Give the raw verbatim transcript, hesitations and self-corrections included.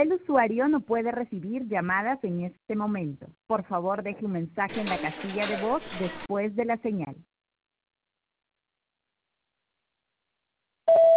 El usuario no puede recibir llamadas en este momento. Por favor, deje un mensaje en la casilla de voz después de la señal.